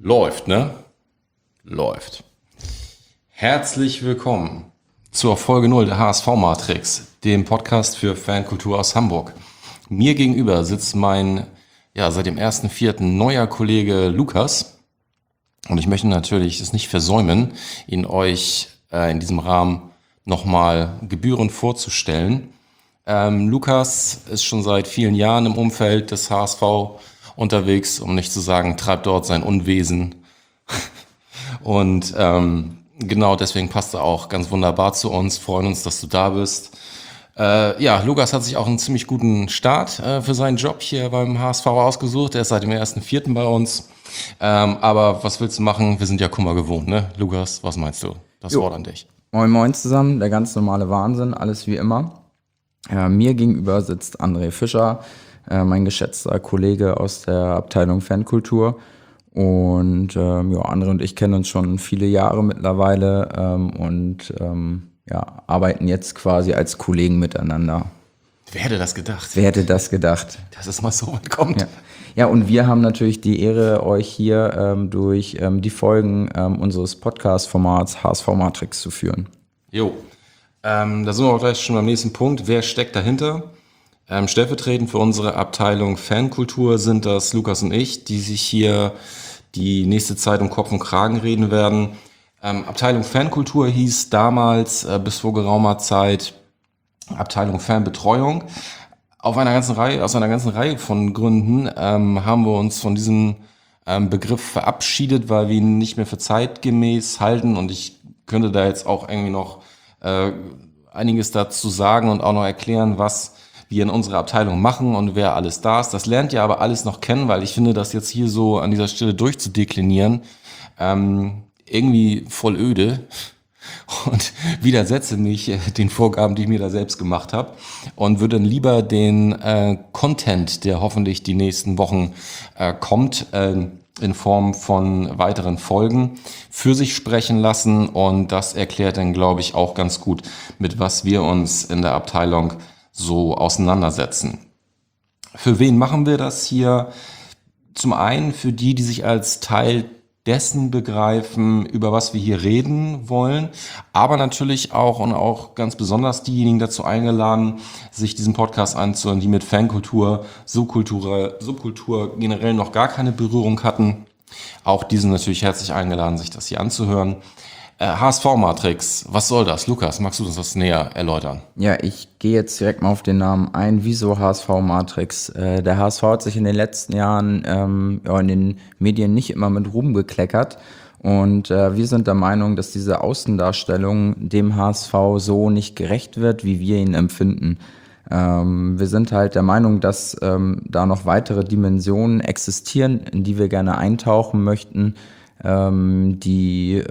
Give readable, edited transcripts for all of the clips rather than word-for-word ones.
Läuft, ne? Läuft. Herzlich willkommen zur Folge 0 der HSV-Matrix, dem Podcast für Fankultur aus Hamburg. Mir gegenüber sitzt mein, seit dem 1.4. neuer Kollege Lukas. Und ich möchte natürlich es nicht versäumen, ihn euch in diesem Rahmen nochmal gebührend vorzustellen. Lukas ist schon seit vielen Jahren im Umfeld des HSV unterwegs, um nicht zu sagen, treibt dort sein Unwesen. Und genau deswegen passt er auch ganz wunderbar zu uns. Freuen uns, dass du da bist. Lukas hat sich auch einen ziemlich guten Start für seinen Job hier beim HSV ausgesucht. Er ist seit dem 1.4. bei uns. Aber was willst du machen? Wir sind ja Kummer gewohnt, ne? Lukas, was meinst du? Das Wort an dich. Moin Moin zusammen, der ganz normale Wahnsinn, alles wie immer. Mir gegenüber sitzt André Fischer, mein geschätzter Kollege aus der Abteilung Fankultur. Und André und ich kennen uns schon viele Jahre mittlerweile arbeiten jetzt quasi als Kollegen miteinander. Wer hätte das gedacht? Wer hätte das gedacht? Dass es mal so weit kommt. Ja, und wir haben natürlich die Ehre, euch hier durch die Folgen unseres Podcast-Formats HSV-Matrix zu führen. Jo, da sind wir auch gleich schon beim nächsten Punkt. Wer steckt dahinter? Stellvertretend für unsere Abteilung Fankultur sind das Lukas und ich, die sich hier die nächste Zeit um Kopf und Kragen reden werden. Abteilung Fankultur hieß damals bis vor geraumer Zeit Abteilung Fanbetreuung. Aus einer ganzen Reihe von Gründen haben wir uns von diesem Begriff verabschiedet, weil wir ihn nicht mehr für zeitgemäß halten. Und ich könnte da jetzt auch irgendwie noch einiges dazu sagen und auch noch erklären, was wir in unserer Abteilung machen und wer alles da ist. Das lernt ihr aber alles noch kennen, weil ich finde, das jetzt hier so an dieser Stelle durchzudeklinieren, irgendwie voll öde und widersetze mich den Vorgaben, die ich mir da selbst gemacht habe und würde dann lieber den Content, der hoffentlich die nächsten Wochen kommt, in Form von weiteren Folgen für sich sprechen lassen, und das erklärt dann, glaube ich, auch ganz gut, mit was wir uns in der Abteilung so auseinandersetzen. Für wen machen wir das hier? Zum einen für die sich als Teil dessen begreifen, über was wir hier reden wollen, aber natürlich auch und auch ganz besonders diejenigen dazu eingeladen, sich diesen Podcast anzuhören, die mit Fankultur, Subkultur generell noch gar keine Berührung hatten. Auch die sind natürlich herzlich eingeladen, sich das hier anzuhören. HSV-Matrix, was soll das? Lukas, magst du uns das näher erläutern? Ja, ich gehe jetzt direkt mal auf den Namen ein. Wieso HSV-Matrix? Der HSV hat sich in den letzten Jahren in den Medien nicht immer mit Ruhm gekleckert. Und wir sind der Meinung, dass diese Außendarstellung dem HSV so nicht gerecht wird, wie wir ihn empfinden. Wir sind halt der Meinung, dass da noch weitere Dimensionen existieren, in die wir gerne eintauchen möchten, die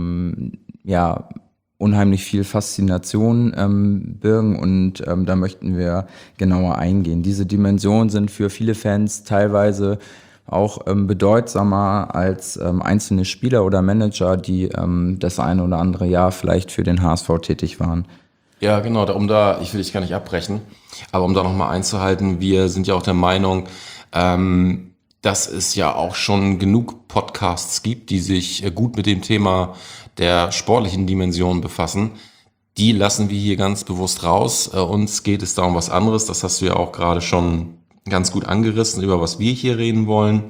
unheimlich viel Faszination birgen, und da möchten wir genauer eingehen. Diese Dimensionen sind für viele Fans teilweise auch bedeutsamer als einzelne Spieler oder Manager, die das eine oder andere Jahr vielleicht für den HSV tätig waren. Ja, genau, ich will dich gar nicht abbrechen, aber um da nochmal einzuhalten, wir sind ja auch der Meinung, dass es ja auch schon genug Podcasts gibt, die sich gut mit dem Thema der sportlichen Dimension befassen. Die lassen wir hier ganz bewusst raus. Uns geht es da um was anderes. Das hast du ja auch gerade schon ganz gut angerissen, über was wir hier reden wollen.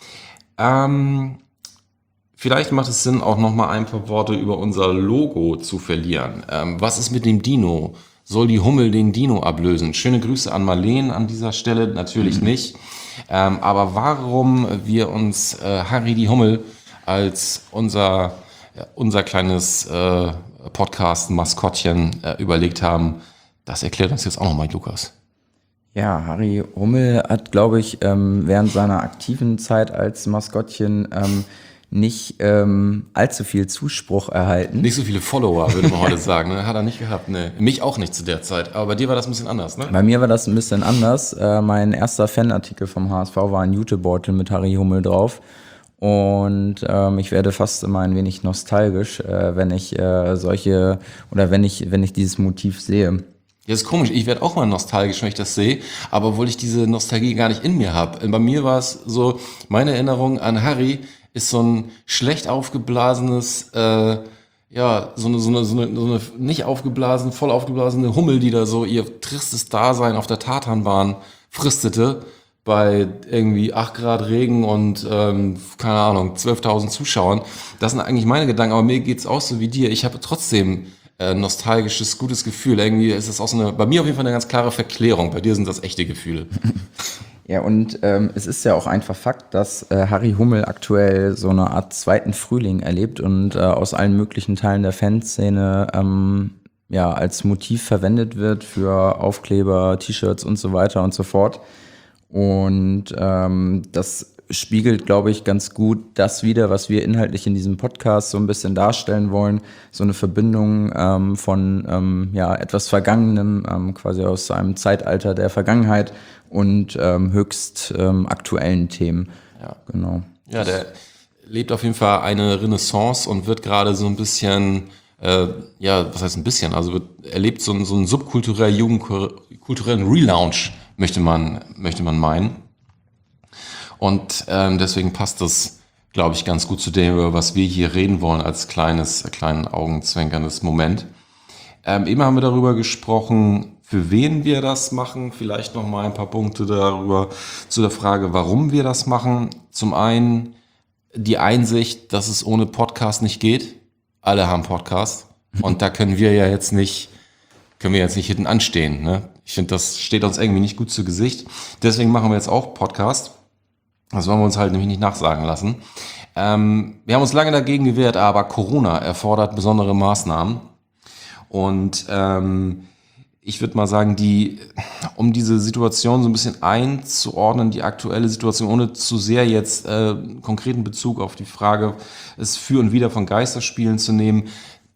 Vielleicht macht es Sinn, auch nochmal ein paar Worte über unser Logo zu verlieren. Was ist mit dem Dino? Soll die Hummel den Dino ablösen? Schöne Grüße an Marleen an dieser Stelle, natürlich nicht. Aber warum wir uns Harry die Hummel als unser kleines Podcast-Maskottchen überlegt haben, das erklärt uns jetzt auch nochmal Lukas. Ja, Harry Hummel hat, glaube ich, während seiner aktiven Zeit als Maskottchen nicht allzu viel Zuspruch erhalten. Nicht so viele Follower, würde man heute sagen. Ne? Hat er nicht gehabt. Ne. Mich auch nicht zu der Zeit. Aber bei dir war das ein bisschen anders, ne? Bei mir war das ein bisschen anders. Mein erster Fanartikel vom HSV war ein Jutebeutel mit Harry Hummel drauf. Und ich werde fast immer ein wenig nostalgisch, wenn ich wenn ich dieses Motiv sehe. Ja, ist komisch. Ich werde auch mal nostalgisch, wenn ich das sehe, aber obwohl ich diese Nostalgie gar nicht in mir habe. Bei mir war es so, meine Erinnerung an Harry ist so ein schlecht aufgeblasenes, so eine nicht aufgeblasen, voll aufgeblasene Hummel, die da so ihr tristes Dasein auf der Tatanbahn fristete bei irgendwie 8 Grad Regen und, keine Ahnung, 12.000 Zuschauern. Das sind eigentlich meine Gedanken, aber mir geht's auch so wie dir. Ich habe trotzdem nostalgisches, gutes Gefühl. Irgendwie ist es auch so bei mir auf jeden Fall eine ganz klare Verklärung. Bei dir sind das echte Gefühle. Ja, und es ist ja auch einfach Fakt, dass Harry Hummel aktuell so eine Art zweiten Frühling erlebt und aus allen möglichen Teilen der Fanszene als Motiv verwendet wird für Aufkleber, T-Shirts und so weiter und so fort. Und das spiegelt, glaube ich, ganz gut das wider, was wir inhaltlich in diesem Podcast so ein bisschen darstellen wollen. So eine Verbindung von etwas Vergangenem, quasi aus einem Zeitalter der Vergangenheit und höchst aktuellen Themen. Ja. Genau. Ja, der lebt auf jeden Fall eine Renaissance und wird gerade so ein bisschen, was heißt ein bisschen, also erlebt so einen subkulturell jugendkulturellen Relaunch, möchte man meinen. Und deswegen passt das, glaube ich, ganz gut zu dem, über was wir hier reden wollen, als kleinen augenzwinkerndes Moment. Eben haben wir darüber gesprochen, für wen wir das machen. Vielleicht noch mal ein paar Punkte darüber zu der Frage, warum wir das machen. Zum einen die Einsicht, dass es ohne Podcast nicht geht. Alle haben Podcast. Und da können wir jetzt nicht hinten anstehen. Ne? Ich finde, das steht uns irgendwie nicht gut zu Gesicht. Deswegen machen wir jetzt auch Podcast. Das wollen wir uns halt nämlich nicht nachsagen lassen. Wir haben uns lange dagegen gewehrt, aber Corona erfordert besondere Maßnahmen. Und ich würde mal sagen, um diese Situation so ein bisschen einzuordnen, die aktuelle Situation, ohne zu sehr jetzt konkreten Bezug auf die Frage, es für und wider von Geisterspielen zu nehmen,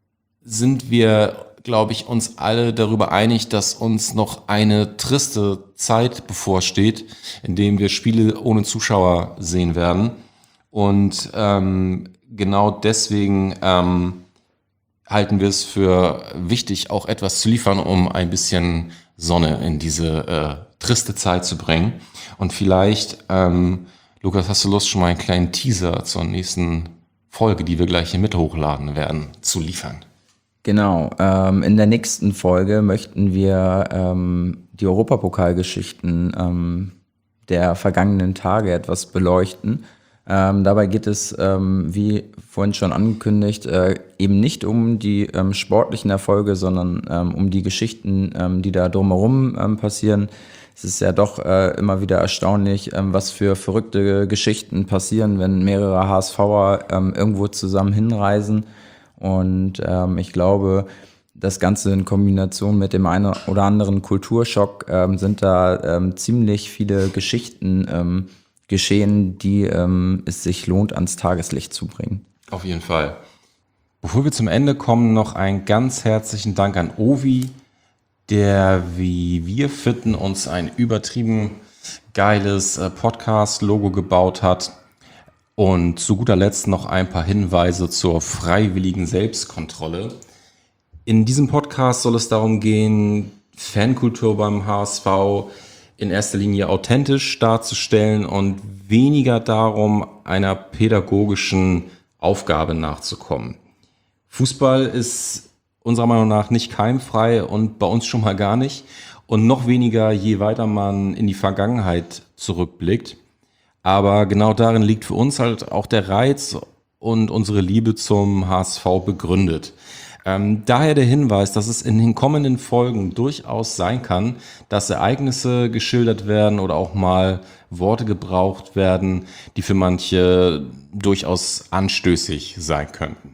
sind wir, glaube ich, uns alle darüber einig, dass uns noch eine triste Zeit bevorsteht, in dem wir Spiele ohne Zuschauer sehen werden. Und genau deswegen halten wir es für wichtig, auch etwas zu liefern, um ein bisschen Sonne in diese triste Zeit zu bringen. Und vielleicht, Lukas, hast du Lust, schon mal einen kleinen Teaser zur nächsten Folge, die wir gleich hier mit hochladen werden, zu liefern? Genau, in der nächsten Folge möchten wir die Europapokalgeschichten der vergangenen Tage etwas beleuchten. Dabei geht es, wie vorhin schon angekündigt, eben nicht um die sportlichen Erfolge, sondern um die Geschichten, die da drumherum passieren. Es ist ja doch immer wieder erstaunlich, was für verrückte Geschichten passieren, wenn mehrere HSVer irgendwo zusammen hinreisen. Und ich glaube, das Ganze in Kombination mit dem einen oder anderen Kulturschock sind da ziemlich viele Geschichten geschehen, die es sich lohnt, ans Tageslicht zu bringen. Auf jeden Fall. Bevor wir zum Ende kommen, noch einen ganz herzlichen Dank an Ovi, der, wie wir finden, uns ein übertrieben geiles Podcast-Logo gebaut hat. Und zu guter Letzt noch ein paar Hinweise zur freiwilligen Selbstkontrolle. In diesem Podcast soll es darum gehen, Fankultur beim HSV in erster Linie authentisch darzustellen und weniger darum, einer pädagogischen Aufgabe nachzukommen. Fußball ist unserer Meinung nach nicht keimfrei und bei uns schon mal gar nicht. Und noch weniger, je weiter man in die Vergangenheit zurückblickt. Aber genau darin liegt für uns halt auch der Reiz und unsere Liebe zum HSV begründet. Daher der Hinweis, dass es in den kommenden Folgen durchaus sein kann, dass Ereignisse geschildert werden oder auch mal Worte gebraucht werden, die für manche durchaus anstößig sein könnten.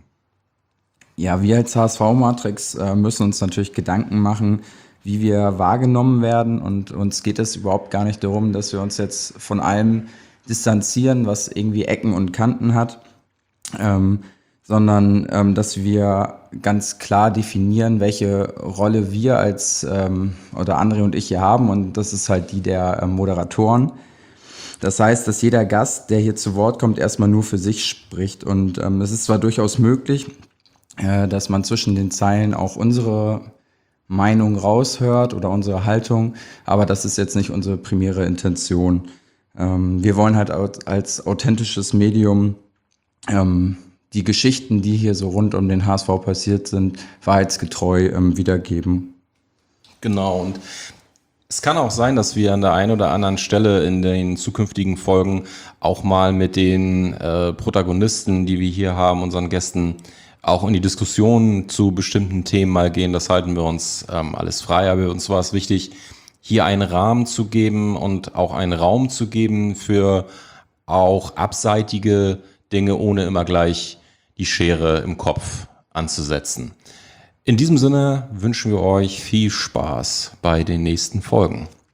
Ja, wir als HSV-Matrix müssen uns natürlich Gedanken machen, wie wir wahrgenommen werden. Und uns geht es überhaupt gar nicht darum, dass wir uns jetzt von allem distanzieren, was irgendwie Ecken und Kanten hat, sondern dass wir ganz klar definieren, welche Rolle wir als oder André und ich hier haben, und das ist halt die der Moderatoren. Das heißt, dass jeder Gast, der hier zu Wort kommt, erstmal nur für sich spricht, und es ist zwar durchaus möglich, dass man zwischen den Zeilen auch unsere Meinung raushört oder unsere Haltung, aber das ist jetzt nicht unsere primäre Intention. Wir wollen halt als authentisches Medium die Geschichten, die hier so rund um den HSV passiert sind, wahrheitsgetreu wiedergeben. Genau, und es kann auch sein, dass wir an der einen oder anderen Stelle in den zukünftigen Folgen auch mal mit den Protagonisten, die wir hier haben, unseren Gästen, auch in die Diskussion zu bestimmten Themen mal gehen. Das halten wir uns alles frei, aber uns war es wichtig, hier einen Rahmen zu geben und auch einen Raum zu geben für auch abseitige Dinge, ohne immer gleich die Schere im Kopf anzusetzen. In diesem Sinne wünschen wir euch viel Spaß bei den nächsten Folgen.